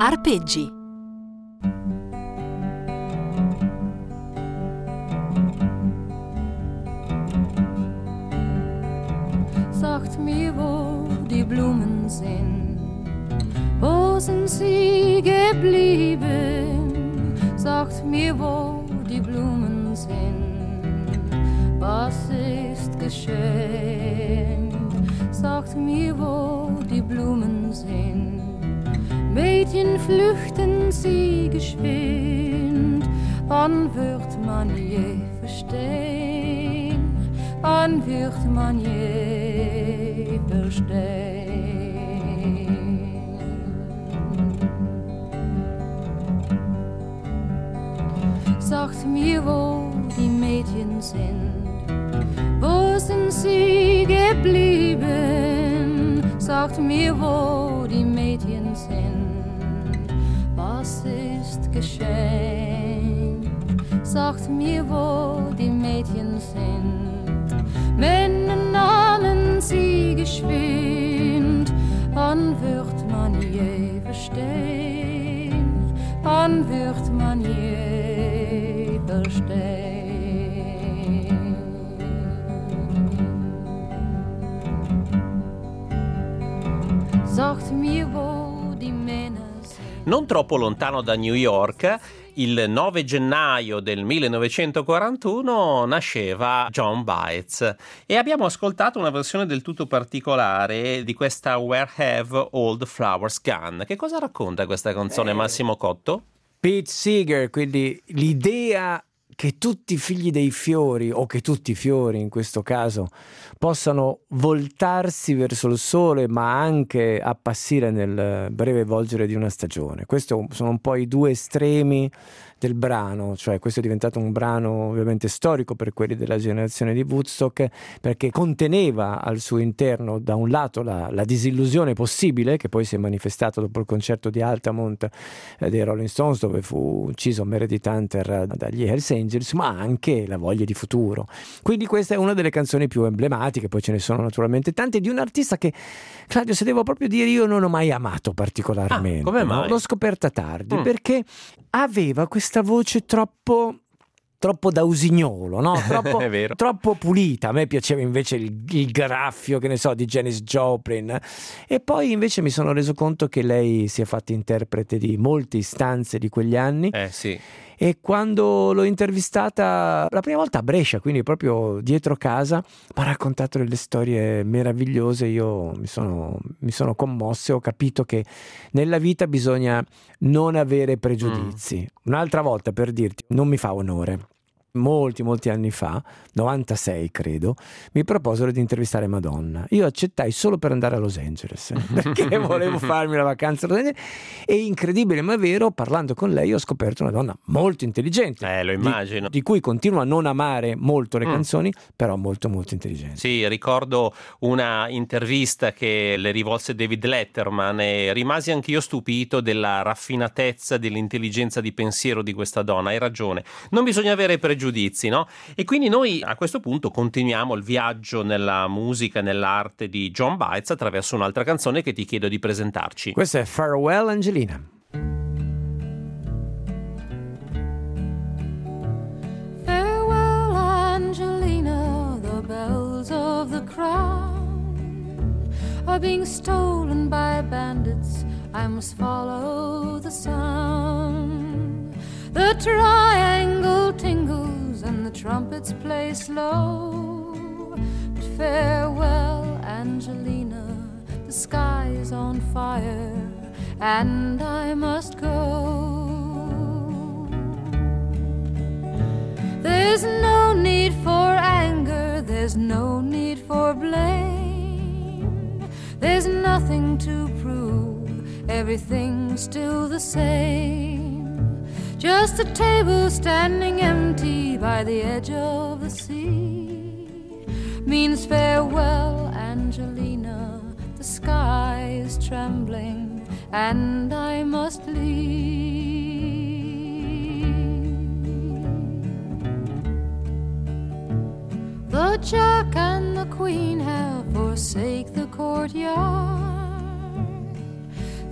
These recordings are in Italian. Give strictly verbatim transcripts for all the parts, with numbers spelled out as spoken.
Arpeggi. Sagt mir, wo die Blumen sind, wo sind sie geblieben? Sagt mir, wo die Blumen sind, was ist geschehen? Sagt mir, wo die Blumen sind, Mädchen flüchten sie geschwind, wann wird man je verstehen? Wann wird man je verstehen? Sagt mir, wo die Mädchen sind, wo sind sie geblieben? Sagt mir, wo die Mädchen sind, was ist geschehen? Sagt mir, wo die Mädchen sind, Männer nahmen sie geschwind, wann wird man je verstehen? Wann wird man je verstehen? Sagt mir, wo die Männer sind. Non troppo lontano da New York, il nove gennaio del millenovecentoquarantuno nasceva John Baez e abbiamo ascoltato una versione del tutto particolare di questa Where Have All the Flowers Gone. Che cosa racconta questa canzone, Massimo Cotto? Pete Seeger, quindi l'idea che tutti i figli dei fiori, o che tutti i fiori in questo caso, possano voltarsi verso il sole ma anche appassire nel breve volgere di una stagione. Questi sono un po' i due estremi del brano, cioè questo è diventato un brano ovviamente storico per quelli della generazione di Woodstock, perché conteneva al suo interno da un lato la, la disillusione possibile, che poi si è manifestata dopo il concerto di Altamont eh, dei Rolling Stones, dove fu ucciso Meredith Hunter dagli Hells Angels, ma anche la voglia di futuro. Quindi questa è una delle canzoni più emblematiche, poi ce ne sono naturalmente tante, di un artista che, Claudio, se devo proprio dire, io non ho mai amato particolarmente. Ah, come mai? No? L'ho scoperta tardi, Mm. perché aveva questa voce troppo troppo da usignolo, no? Troppo, È vero. troppo pulita. A me piaceva invece il, il graffio, che ne so, di Janis Joplin, e poi invece mi sono reso conto che lei si è fatta interprete di molte istanze di quegli anni. Eh sì. E quando l'ho intervistata la prima volta a Brescia, quindi proprio dietro casa, mi ha raccontato delle storie meravigliose. Io mi sono, mi sono commosso e ho capito che nella vita bisogna non avere pregiudizi. Mm. Un'altra volta, per dirti, non mi fa onore, molti molti anni fa, novantasei credo, mi proposero di intervistare Madonna. Io accettai solo per andare a Los Angeles, perché volevo farmi la vacanza a Los Angeles, e incredibile ma vero, parlando con lei ho scoperto una donna molto intelligente, Eh, lo immagino. di, di cui continuo a non amare molto le Mm. canzoni, però molto molto intelligente. Sì, ricordo una intervista che le rivolse David Letterman e rimasi anch'io stupito della raffinatezza, dell'intelligenza di pensiero di questa donna. Hai ragione, non bisogna avere pregiudizi, no? E quindi noi a questo punto continuiamo il viaggio nella musica e nell'arte di John Baez attraverso un'altra canzone che ti chiedo di presentarci. Questa è Farewell Angelina. Farewell, Angelina, the bells of the crown are being stolen by bandits. I must follow the sound. The triangle tingles and the trumpets play slow. But farewell, Angelina, the sky is on fire and I must go. There's no need for anger, there's no need for blame. There's nothing to prove, everything's still the same. Just a table standing empty by the edge of the sea means farewell, Angelina, the sky is trembling and I must leave. The Jack and the Queen have forsake the courtyard.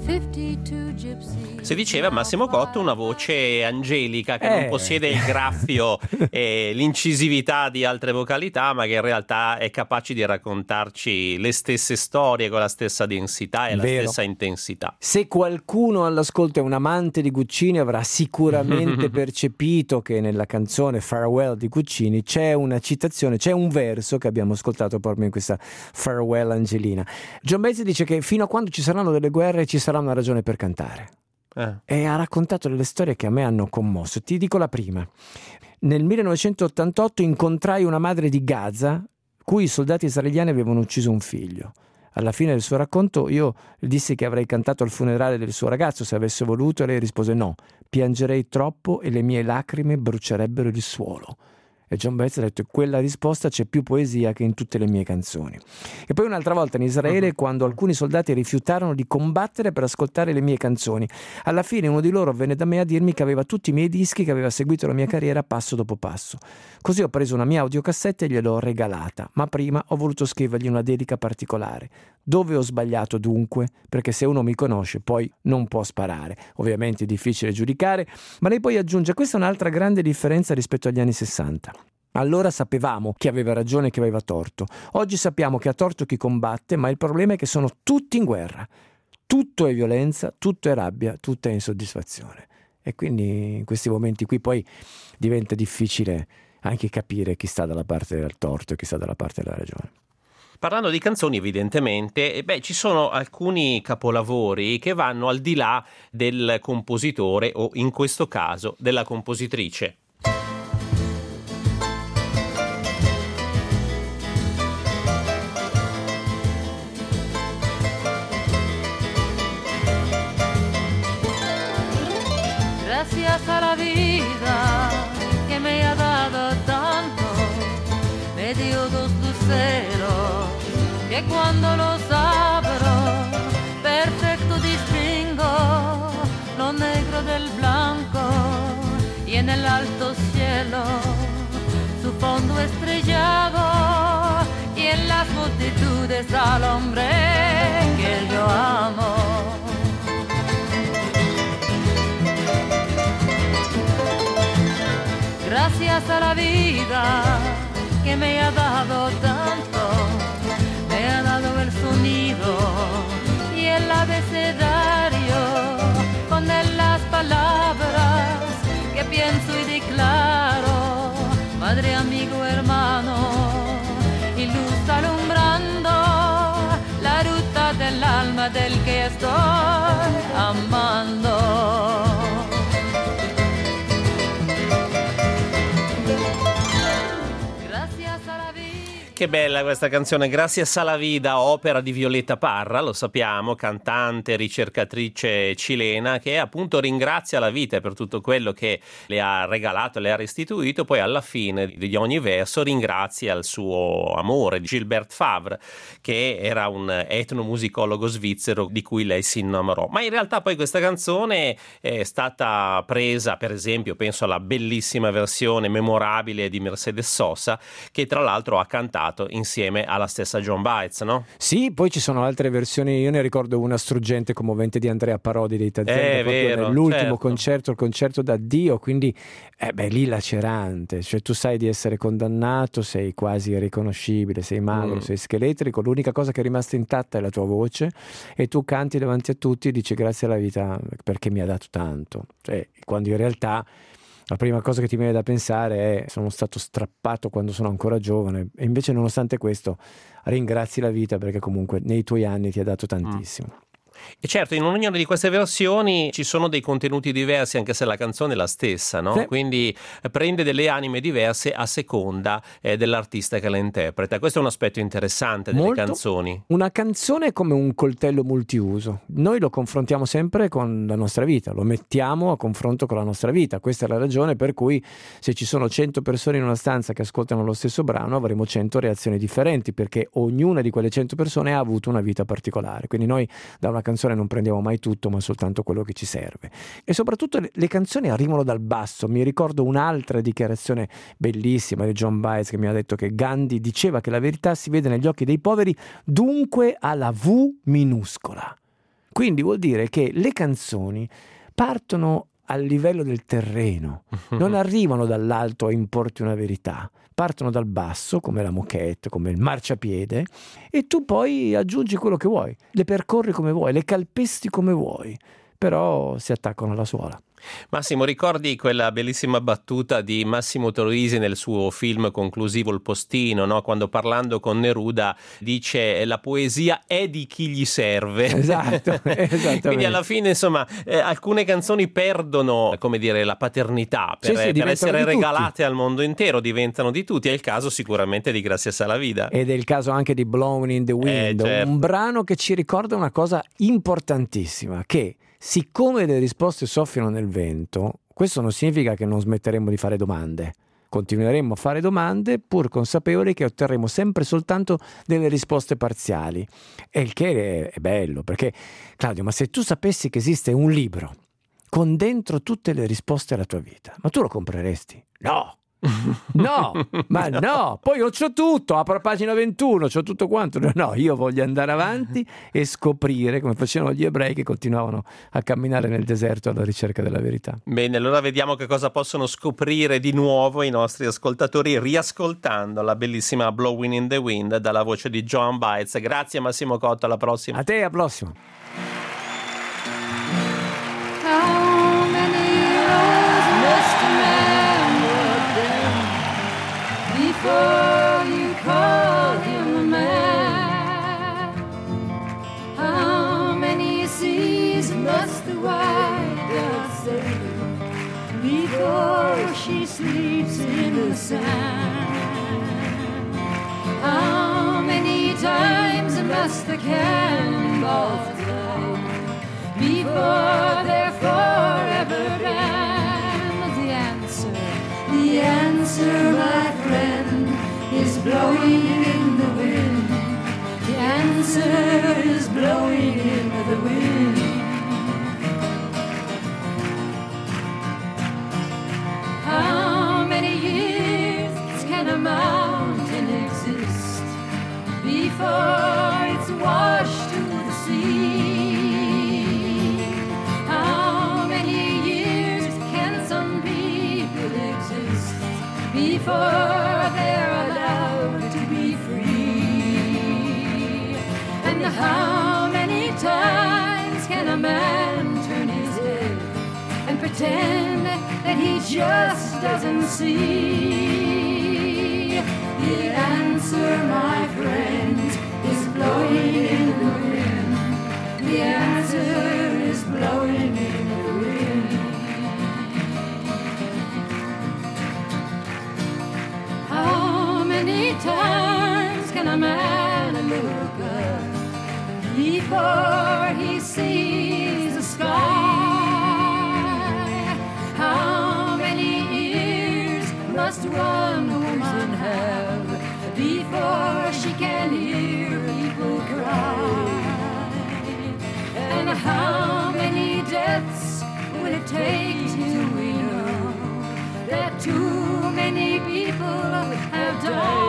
fifty-two gypsies. Si diceva Massimo Cotto una voce angelica che Eh. non possiede il graffio e l'incisività di altre vocalità, ma che in realtà è capace di raccontarci le stesse storie con la stessa densità e la Vero. stessa intensità. Se qualcuno all'ascolto è un amante di Guccini avrà sicuramente percepito che nella canzone Farewell di Guccini c'è una citazione, c'è un verso che abbiamo ascoltato proprio in questa Farewell Angelina. John Baez dice che fino a quando ci saranno delle guerre ci sarà una ragione per cantare. Eh. E ha raccontato delle storie che a me hanno commosso. Ti dico la prima. Nel millenovecentottantotto incontrai una madre di Gaza cui i soldati israeliani avevano ucciso un figlio. Alla fine del suo racconto io le dissi che avrei cantato al funerale del suo ragazzo se avesse voluto, e lei rispose no, piangerei troppo e le mie lacrime brucierebbero il suolo. E John Baez ha detto: in quella risposta c'è più poesia che in tutte le mie canzoni. E poi un'altra volta in Israele, uh-huh. quando alcuni soldati rifiutarono di combattere per ascoltare le mie canzoni. Alla fine uno di loro venne da me a dirmi che aveva tutti i miei dischi, che aveva seguito la mia carriera passo dopo passo. Così ho preso una mia audiocassetta e gliel'ho regalata, ma prima ho voluto scrivergli una dedica particolare. Dove ho sbagliato dunque? Perché se uno mi conosce poi non può sparare. Ovviamente è difficile giudicare, ma lei poi aggiunge: questa è un'altra grande differenza rispetto agli anni sessanta. Allora sapevamo chi aveva ragione e chi aveva torto. Oggi sappiamo che ha torto chi combatte, ma il problema è che sono tutti in guerra. Tutto è violenza, tutto è rabbia, tutto è insoddisfazione. E quindi in questi momenti qui poi diventa difficile anche capire chi sta dalla parte del torto e chi sta dalla parte della ragione. Parlando di canzoni, evidentemente, eh beh, ci sono alcuni capolavori che vanno al di là del compositore o, in questo caso, della compositrice. Gracias a la vida que me ha dado tanto, me dio dos luceros que cuando los abro perfecto distingo lo negro del blanco, y en el alto cielo su fondo estrellado, y en las multitudes al hombre que yo amo. Gracias a la vida que me ha dado tanto, me ha dado el sonido y el abecedario, con él las palabras que pienso y declaro, madre, amigo, hermano, y luz alumbrando la ruta del alma del que estoy amando. Che bella questa canzone, Gracias a la vida, opera di Violeta Parra, lo sappiamo, cantante, ricercatrice cilena, che appunto ringrazia la vita per tutto quello che le ha regalato, le ha restituito, poi alla fine di ogni verso ringrazia il suo amore, Gilbert Favre, che era un etnomusicologo svizzero di cui lei si innamorò. Ma in realtà poi questa canzone è stata presa, per esempio, penso alla bellissima versione memorabile di Mercedes Sosa, che tra l'altro ha cantato insieme alla stessa Joan Baez, no? Sì, poi ci sono altre versioni, io ne ricordo una struggente e commovente di Andrea Parodi dei Tazzella, È proprio vero, nell'ultimo certo. concerto, il concerto d'addio, quindi eh beh, lì lacerante, cioè tu sai di essere condannato, sei quasi irriconoscibile, sei magro, Mm. sei scheletrico, l'unica cosa che è rimasta intatta è la tua voce, e tu canti davanti a tutti e dici grazie alla vita perché mi ha dato tanto, cioè, quando in realtà la prima cosa che ti viene da pensare è: sono stato strappato quando sono ancora giovane, e invece nonostante questo ringrazi la vita perché comunque nei tuoi anni ti ha dato tantissimo. Mm. E certo, in ognuna di queste versioni ci sono dei contenuti diversi, anche se la canzone è la stessa, no? Sì. Quindi eh, prende delle anime diverse a seconda eh, dell'artista che la interpreta. Questo è un aspetto interessante delle Molto. canzoni. Una canzone è come un coltello multiuso, noi lo confrontiamo sempre con la nostra vita, lo mettiamo a confronto con la nostra vita. Questa è la ragione per cui se ci sono cento persone in una stanza che ascoltano lo stesso brano avremo cento reazioni differenti, perché ognuna di quelle cento persone ha avuto una vita particolare. Quindi noi da una canzone non prendiamo mai tutto, ma soltanto quello che ci serve. E soprattutto le, le canzoni arrivano dal basso. Mi ricordo un'altra dichiarazione bellissima di Joan Baez che mi ha detto che Gandhi diceva che la verità si vede negli occhi dei poveri, dunque alla V minuscola. Quindi vuol dire che le canzoni partono al livello del terreno, non arrivano dall'alto a importi una verità, partono dal basso come la moquette, come il marciapiede, e tu poi aggiungi quello che vuoi, le percorri come vuoi, le calpesti come vuoi, però si attaccano alla suola. Massimo, ricordi quella bellissima battuta di Massimo Troisi nel suo film conclusivo Il Postino, no? Quando parlando con Neruda dice la poesia è di chi gli serve. Esatto, esattamente. Quindi alla fine, insomma, eh, alcune canzoni perdono, come dire, la paternità per, Sì, sì, per essere regalate tutti. al mondo intero, diventano di tutti. È il caso sicuramente di Gracias a la Vida. Ed è il caso anche di Blowing in the Wind, Eh, certo. un brano che ci ricorda una cosa importantissima, che siccome le risposte soffiano nel vento, questo non significa che non smetteremo di fare domande. Continueremo a fare domande pur consapevoli che otterremo sempre soltanto delle risposte parziali. E il che è bello, perché Claudio, ma se tu sapessi che esiste un libro con dentro tutte le risposte alla tua vita, ma tu lo compreresti? No! No, ma no, poi io c'ho tutto, apro pagina ventuno, c'ho tutto quanto. No, io voglio andare avanti e scoprire, come facevano gli ebrei che continuavano a camminare nel deserto alla ricerca della verità. Bene, allora vediamo che cosa possono scoprire di nuovo i nostri ascoltatori riascoltando la bellissima Blowing in the Wind dalla voce di Joan Baez. Grazie Massimo Cotto, alla prossima. A te, alla prossima. How many roads must a man walk down before you call him a man? How many seas must the white dove sail before she sleeps in the sand? How many times must the cannonballs fly before they're forever banned? The answer, the answer, my friend, is blowing in the wind. The answer is blowing in the wind. How many years can a mountain exist before it's washed to the sea? How many years can some people exist before they're allowed to be free? And how many times can a man turn his head and pretend that he just doesn't see? The answer, my friends, is blowing in the wind. The answer is blowing in the wind. How many times can a man look up before he sees the sky? How many ears must one woman have before she can hear people cry? And how many deaths will it take till we know that too many people have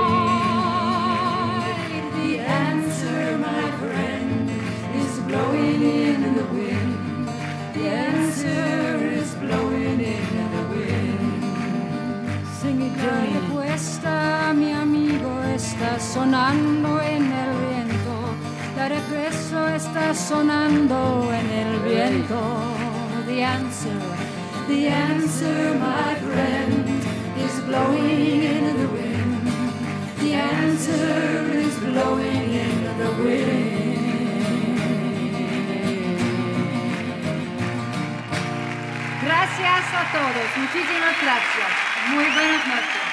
died? The answer, my friend, is blowing in the wind. The answer is blowing in the wind. Sing it, Johnny. Questa, mi amigo, está sonando en el viento. La represo está sonando en el viento. The answer, the answer, my friend, is blowing in the wind. The answer is blowing in the wind. Gracias a todos, muchísimas gracias. Muy buenas noches.